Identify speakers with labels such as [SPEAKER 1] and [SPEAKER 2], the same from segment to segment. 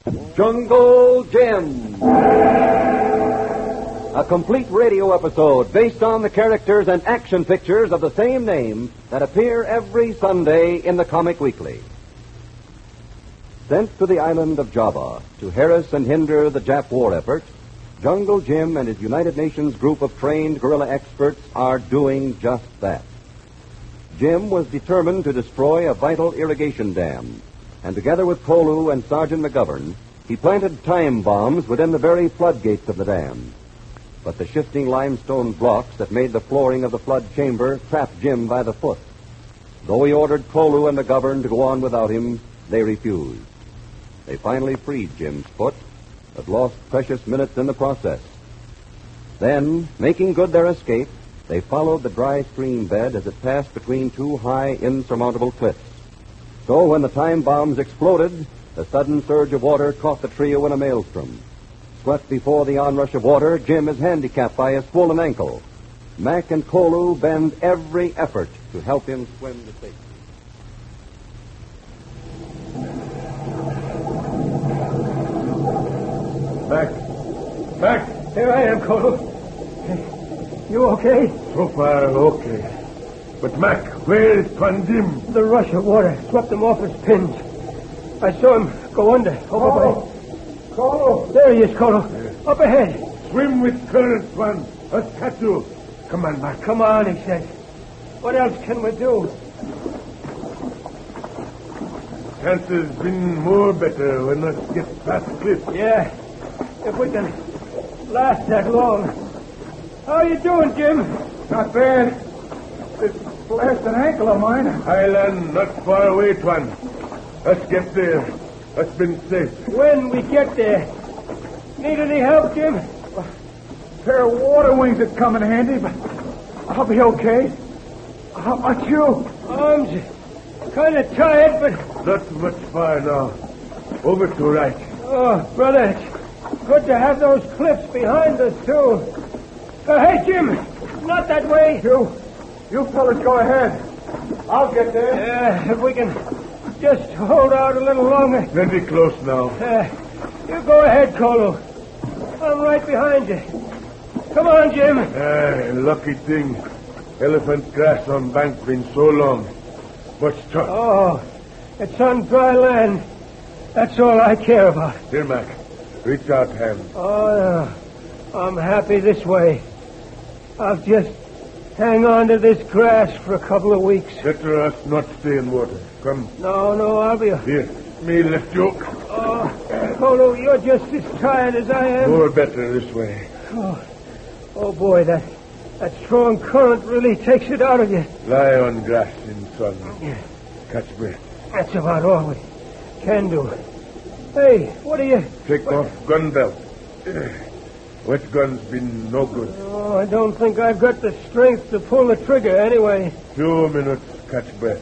[SPEAKER 1] Jungle Jim. A complete radio episode based on the characters and action pictures of the same name that appear every Sunday in the Comic Weekly. Sent to the island of Java to harass and hinder the Jap war effort, Jungle Jim and his United Nations group of trained guerrilla experts are doing just that. Jim was determined to destroy a vital irrigation dam, and together with Kolu and Sergeant McGovern, he planted time bombs within the very floodgates of the dam. But the shifting limestone blocks that made the flooring of the flood chamber trapped Jim by the foot. Though he ordered Kolu and McGovern to go on without him, they refused. They finally freed Jim's foot, but lost precious minutes in the process. Then, making good their escape, they followed the dry stream bed as it passed between two high, insurmountable cliffs. So when the time bombs exploded, the sudden surge of water caught the trio in a maelstrom. Swept before the onrush of water, Jim is handicapped by a swollen ankle. Mac and Kolu bend every effort to help him swim to safety.
[SPEAKER 2] Mac, here I am, Kolu. You okay?
[SPEAKER 3] So far, okay. But, Mac, where is Tuan Jim?
[SPEAKER 2] The rush of water swept him off his pins. I saw him go under.
[SPEAKER 3] Kolu!
[SPEAKER 2] There he is, Kolu. Up ahead.
[SPEAKER 3] Swim with current, Tuan. Us catch you. Come on, Mac.
[SPEAKER 2] Come on, he says. What else can we do?
[SPEAKER 3] Chances been more better when us get past the cliff.
[SPEAKER 2] Yeah, if we can last that long. How you doing, Jim?
[SPEAKER 4] Not bad. This blasted ankle of mine.
[SPEAKER 3] Highland not far away, Tuan. Us get there. Us been safe.
[SPEAKER 2] When we get there. Need any help, Jim?
[SPEAKER 4] A pair of water wings would come in handy, but I'll be okay. How about you?
[SPEAKER 2] Arms kind of tired, but...
[SPEAKER 3] Not much far now. Over to right.
[SPEAKER 2] Oh, brother, it's good to have those cliffs behind us, too. Hey, Jim, not that way.
[SPEAKER 4] You fellas go ahead. I'll get there.
[SPEAKER 2] If we can just hold out a little longer.
[SPEAKER 3] Plenty close now.
[SPEAKER 2] You go ahead, Kolu. I'm right behind you. Come on, Jim.
[SPEAKER 3] Lucky thing. Elephant grass on bank been so long. Much tough.
[SPEAKER 2] Oh, it's on dry land. That's all I care about.
[SPEAKER 3] Here, Mac. Reach out hand.
[SPEAKER 2] Oh, I'm happy this way. I'll just hang on to this grass for a couple of weeks.
[SPEAKER 3] Better us not stay in water. Come.
[SPEAKER 2] No, I'll be...
[SPEAKER 3] Here, me lift you.
[SPEAKER 2] Oh, Kolu, you're just as tired as I am.
[SPEAKER 3] More better this way.
[SPEAKER 2] Oh boy, that strong current really takes it out of you.
[SPEAKER 3] Lie on grass in sun. Catch breath.
[SPEAKER 2] That's about all we can do. Hey, what are you...
[SPEAKER 3] Take off gun belt. Wet gun's been no good.
[SPEAKER 2] Oh, I don't think I've got the strength to pull the trigger anyway.
[SPEAKER 3] 2 minutes, catch breath.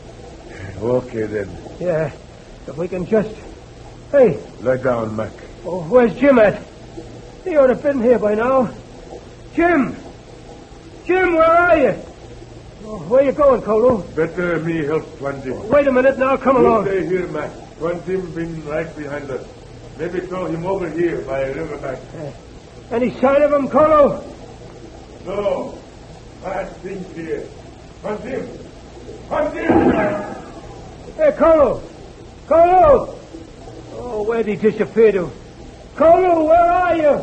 [SPEAKER 3] Okay, then.
[SPEAKER 2] Yeah, if we can just... Hey.
[SPEAKER 3] Lie down, Mac.
[SPEAKER 2] Oh, where's Jim at? He ought to have been here by now. Jim! Jim, where are you? Oh, where you going, Kolu?
[SPEAKER 3] Better me help Tuan Jim.
[SPEAKER 2] Wait a minute now, come along.
[SPEAKER 3] Stay here, Mac. Tuan Jim been right behind us. Maybe throw him over here by a riverbank.
[SPEAKER 2] Any sign of him, Kolu?
[SPEAKER 3] No. Bad things here. Tuan Jim! Tuan Jim!
[SPEAKER 2] Hey, Kolu! Kolu! Oh, where'd he disappear to? Kolu, where are you?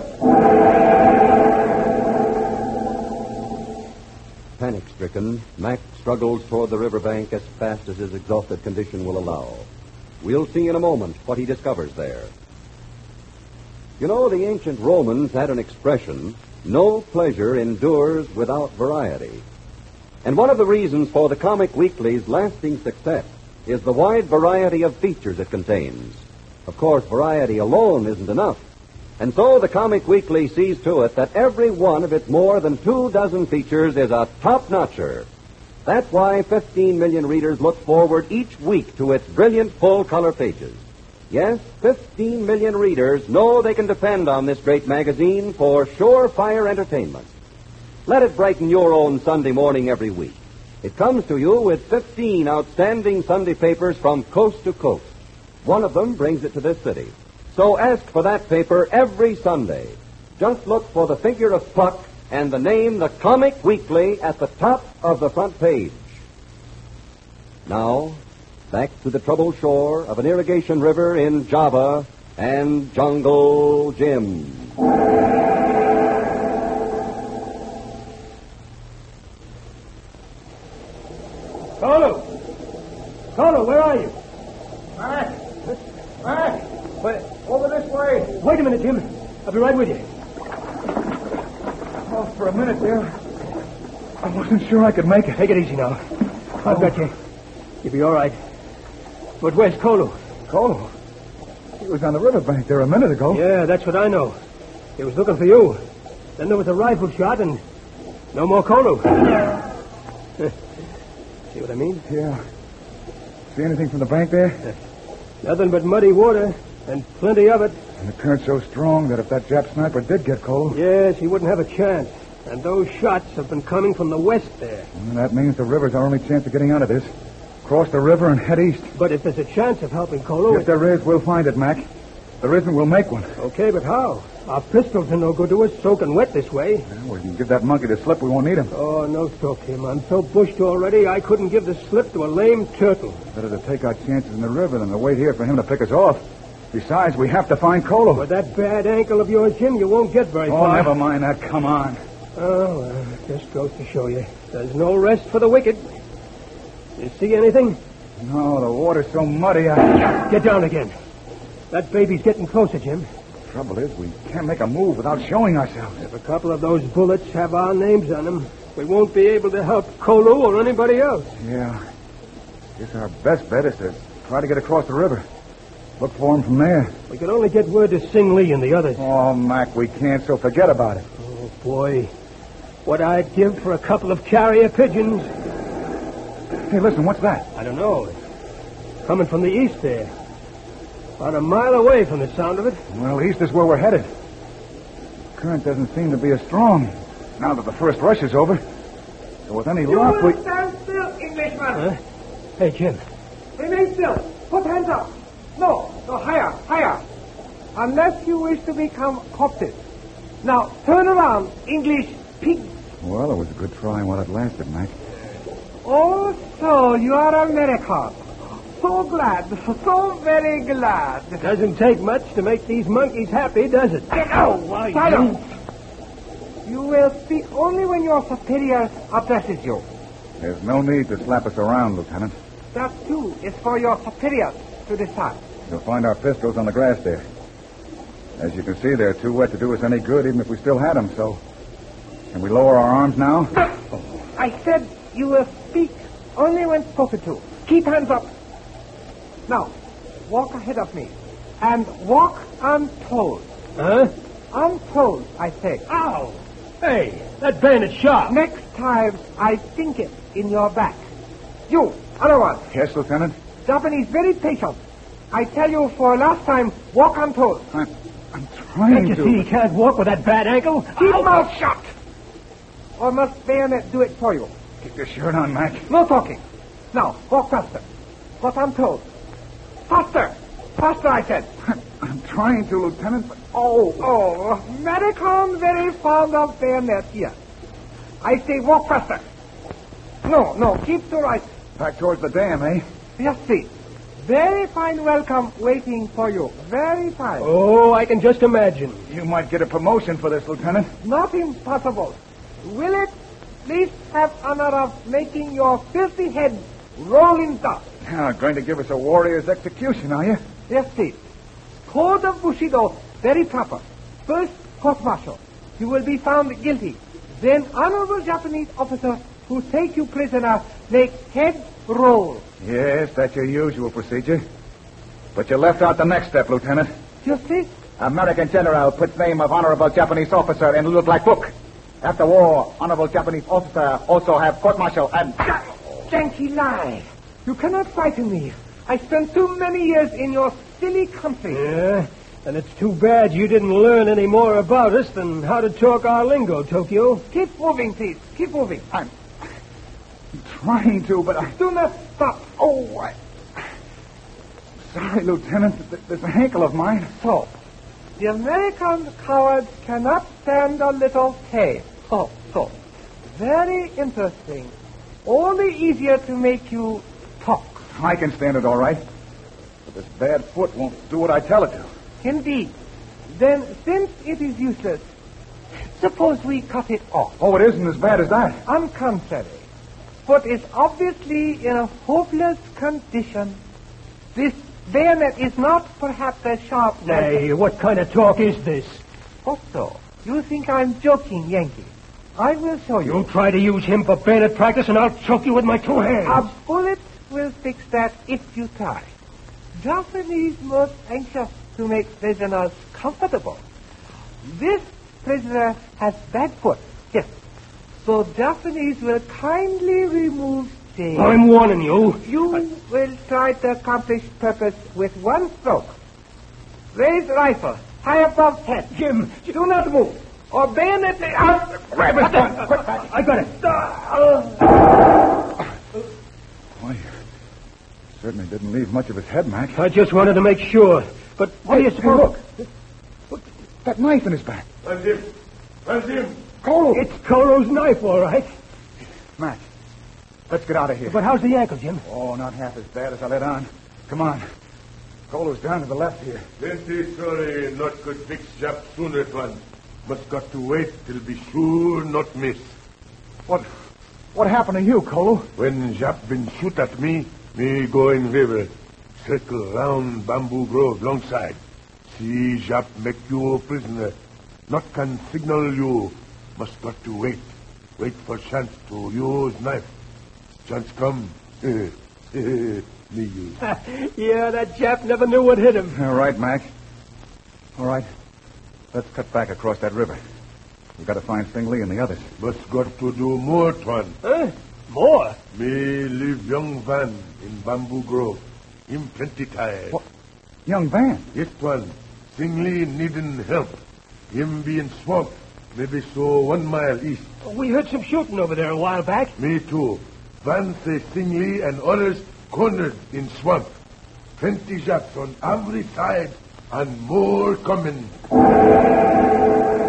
[SPEAKER 1] Panic-stricken, Mac struggles toward the riverbank as fast as his exhausted condition will allow. We'll see in a moment what he discovers there. You know, the ancient Romans had an expression, no pleasure endures without variety. And one of the reasons for the Comic Weekly's lasting success is the wide variety of features it contains. Of course, variety alone isn't enough. And so the Comic Weekly sees to it that every one of its more than 24 features is a top-notcher. That's why 15 million readers look forward each week to its brilliant full-color pages. Yes, 15 million readers know they can depend on this great magazine for surefire entertainment. Let it brighten your own Sunday morning every week. It comes to you with 15 outstanding Sunday papers from coast to coast. One of them brings it to this city. So ask for that paper every Sunday. Just look for the figure of Puck and the name The Comic Weekly at the top of the front page. Now, back to the troubled shore of an irrigation river in Java and Jungle Jim.
[SPEAKER 2] Kolo, where are you?
[SPEAKER 4] Mac! Over this way.
[SPEAKER 2] Wait a minute, Jim. I'll be right with you.
[SPEAKER 4] Oh, for a minute there, I wasn't sure I could make it.
[SPEAKER 2] Take it easy now. I've got you. You'll be all right. But where's Kolo?
[SPEAKER 4] Kolo? He was on the riverbank there a minute ago.
[SPEAKER 2] Yeah, that's what I know. He was looking for you. Then there was a rifle shot and no more Kolo. See what I mean?
[SPEAKER 4] Yeah. See anything from the bank there?
[SPEAKER 2] Nothing but muddy water, and plenty of it.
[SPEAKER 4] And the current's so strong that if that Jap sniper did get Kolo...
[SPEAKER 2] Yes, he wouldn't have a chance. And those shots have been coming from the west there.
[SPEAKER 4] And that means the river's our only chance of getting out of this. Cross the river and head east.
[SPEAKER 2] But if there's a chance of helping Kolo...
[SPEAKER 4] If there is, we'll find it, Mac. If there isn't, we'll make one.
[SPEAKER 2] Okay, but how? Our pistols are no good to us, soaking wet this way.
[SPEAKER 4] Well, we can give that monkey the slip. We won't need him.
[SPEAKER 2] Oh, no soak him. I'm so bushed already, I couldn't give the slip to a lame turtle.
[SPEAKER 4] Better to take our chances in the river than to wait here for him to pick us off. Besides, we have to find Kolo.
[SPEAKER 2] With that bad ankle of yours, Jim, you won't get very far.
[SPEAKER 4] Oh, never mind that. Come on.
[SPEAKER 2] Oh, well, just goes to show you. There's no rest for the wicked. You see anything?
[SPEAKER 4] No, the water's so muddy,
[SPEAKER 2] Get down again. That baby's getting closer, Jim.
[SPEAKER 4] Trouble is, we can't make a move without showing ourselves.
[SPEAKER 2] If a couple of those bullets have our names on them, we won't be able to help Kolo or anybody else.
[SPEAKER 4] Yeah. Guess our best bet is to try to get across the river. Look for him from there.
[SPEAKER 2] We can only get word to Sing Lee and the others.
[SPEAKER 4] Oh, Mac, we can't, so forget about it.
[SPEAKER 2] Oh, boy. What I'd give for a couple of carrier pigeons.
[SPEAKER 4] Hey, listen, what's that?
[SPEAKER 2] I don't know. It's coming from the east there. About a mile away from the sound of it.
[SPEAKER 4] Well, east is where we're headed. The current doesn't seem to be as strong now that the first rush is over. So with any luck, we...
[SPEAKER 5] Stand still, Englishman.
[SPEAKER 2] Huh? Hey, Jim.
[SPEAKER 5] Remain still. Put hands up. No, higher. Unless you wish to become corpses. Now, turn around, English pig.
[SPEAKER 4] Well, it was a good try while it lasted, Mac.
[SPEAKER 5] Oh, so you are American. So glad, so very glad.
[SPEAKER 2] Doesn't take much to make these monkeys happy, does it?
[SPEAKER 5] Silence. You will speak only when your superior addresses you.
[SPEAKER 4] There's no need to slap us around, Lieutenant.
[SPEAKER 5] That, too, is for your superiors to decide.
[SPEAKER 4] You'll find our pistols on the grass there. As you can see, they're too wet to do us any good, even if we still had them, so... Can we lower our arms now?
[SPEAKER 5] I said you will speak only when spoken to. Keep hands up. Now, walk ahead of me. And walk untold.
[SPEAKER 2] Huh?
[SPEAKER 5] Untold, I say.
[SPEAKER 2] Ow! Hey, that bandit's sharp.
[SPEAKER 5] Next time, I think it in your back. You, other one.
[SPEAKER 4] Yes, Lieutenant?
[SPEAKER 5] Japanese very patient. I tell you for last time, walk untold.
[SPEAKER 4] I'm trying
[SPEAKER 2] Can't you
[SPEAKER 4] to...
[SPEAKER 2] see he can't walk with that bad ankle?
[SPEAKER 5] Keep mouth shut. Or must bayonet do it for you?
[SPEAKER 4] Keep your shirt on, Mac.
[SPEAKER 5] No talking. Now, walk faster. What I'm told. Faster! Faster, I said.
[SPEAKER 4] I'm trying to, Lieutenant, but...
[SPEAKER 5] Oh, American very fond of bayonet here. I say walk faster. No, keep to right.
[SPEAKER 4] Back towards the dam, eh?
[SPEAKER 5] Yes, see. Very fine welcome waiting for you. Very fine.
[SPEAKER 2] Oh, I can just imagine.
[SPEAKER 4] You might get a promotion for this, Lieutenant.
[SPEAKER 5] Not impossible. Will it please have honor of making your filthy head roll in dust?
[SPEAKER 4] Now, going to give us a warrior's execution, are you?
[SPEAKER 5] Yes, see. Code of Bushido, very proper. First, court-martial. You will be found guilty. Then, honorable Japanese officer who take you prisoner make head roll.
[SPEAKER 4] Yes, that's your usual procedure. But you left out the next step, Lieutenant.
[SPEAKER 5] You see?
[SPEAKER 4] American general puts name of honorable Japanese officer in little black book. After war, honorable Japanese officer also have court-martial and...
[SPEAKER 5] Yankee lie. You cannot frighten me. I spent too many years in your silly country.
[SPEAKER 2] Yeah, and it's too bad you didn't learn any more about us than how to talk our lingo, Tokyo.
[SPEAKER 5] Keep moving, please. Keep moving.
[SPEAKER 4] I'm trying to, but I...
[SPEAKER 5] Do not stop.
[SPEAKER 4] Oh, sorry, Lieutenant. There's an ankle of mine.
[SPEAKER 5] So, the American cowards cannot stand a little pain. So. Very interesting. Only easier to make you talk.
[SPEAKER 4] I can stand it all right. But this bad foot won't do what I tell it to.
[SPEAKER 5] Indeed. Then, since it is useless, suppose we cut it off.
[SPEAKER 4] Oh, it isn't as bad as that.
[SPEAKER 5] On contrary, foot is obviously in a hopeless condition. This bayonet is not perhaps as sharp as...
[SPEAKER 2] Hey, what kind of talk is this?
[SPEAKER 5] Also, you think I'm joking, Yankee. I will show you.
[SPEAKER 2] You try to use him for bayonet practice, and I'll choke you with my 2 hands.
[SPEAKER 5] A bullet will fix that if you try. Japanese most anxious to make prisoners comfortable. This prisoner has bad foot, yes. So Japanese will kindly remove the...
[SPEAKER 2] I'm warning you.
[SPEAKER 5] You will try to accomplish purpose with one stroke. Raise rifle, high above head.
[SPEAKER 2] Jim,
[SPEAKER 5] Do not move. Or bayonet out.
[SPEAKER 2] grab it. I got it.
[SPEAKER 4] Well, you certainly didn't leave much of his head, Mac.
[SPEAKER 2] I just wanted to make sure. But what do you suppose?
[SPEAKER 4] Look, that knife in his back.
[SPEAKER 3] That's him. That's him.
[SPEAKER 4] Colo!
[SPEAKER 2] It's Colo's knife, all right.
[SPEAKER 4] Mac, let's get out of here.
[SPEAKER 2] But how's the ankle, Jim?
[SPEAKER 4] Oh, not half as bad as I let on. Come on. Colo's down to the left here.
[SPEAKER 3] Plenty sorry not could fix Jap sooner, Tuan. Must got to wait till be sure not miss.
[SPEAKER 4] What happened to you, Colo?
[SPEAKER 3] When Jap been shoot at me go in river. Circle round Bamboo Grove longside. See Jap make you a prisoner. Not can signal you. Must got to wait. Wait for chance to use knife. Chance come. Me use.
[SPEAKER 2] Yeah, that Jap never knew what hit him.
[SPEAKER 4] All right, Mac. All right. Let's cut back across that river. We've got to find Sing Lee and the others.
[SPEAKER 3] Must got to do more, Tuan.
[SPEAKER 2] Huh? More?
[SPEAKER 3] Me leave young Van in Bamboo Grove. Him plenty tired.
[SPEAKER 4] What? Young Van?
[SPEAKER 3] Yes, Tuan. Sing Lee needing help. Him be in swamp. Maybe so 1 mile east.
[SPEAKER 2] We heard some shooting over there a while back.
[SPEAKER 3] Me too. Van say Sing Lee and others cornered in swamp. Plenty Japs on every side and more coming.